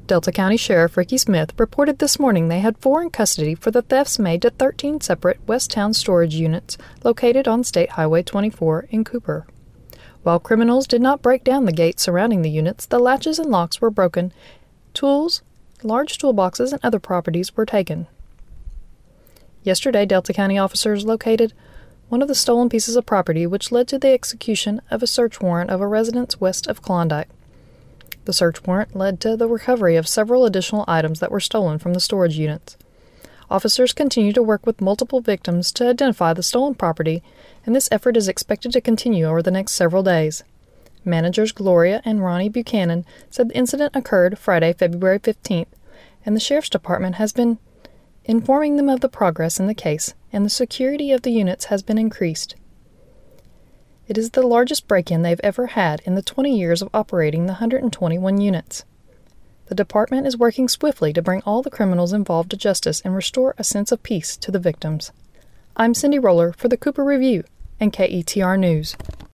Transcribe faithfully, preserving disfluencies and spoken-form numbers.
Delta County Sheriff Ricky Smith reported this morning they had four in custody for the thefts made to thirteen separate Westtown storage units located on State Highway twenty-four in Cooper. While criminals did not break down the gates surrounding the units, the latches and locks were broken, tools, large toolboxes, and other properties were taken. Yesterday, Delta County officers located one of the stolen pieces of property, which led to the execution of a search warrant of a residence west of Klondike. The search warrant led to the recovery of several additional items that were stolen from the storage units. Officers continue to work with multiple victims to identify the stolen property, and this effort is expected to continue over the next several days. Managers Gloria and Ronnie Buchanan said the incident occurred Friday, February fifteenth, and the Sheriff's Department has been informing them of the progress in the case, and the security of the units has been increased. It is the largest break-in they've ever had in the twenty years of operating the one hundred twenty-one units. The department is working swiftly to bring all the criminals involved to justice and restore a sense of peace to the victims. I'm Cindy Roller for the Cooper Review and K E T R News.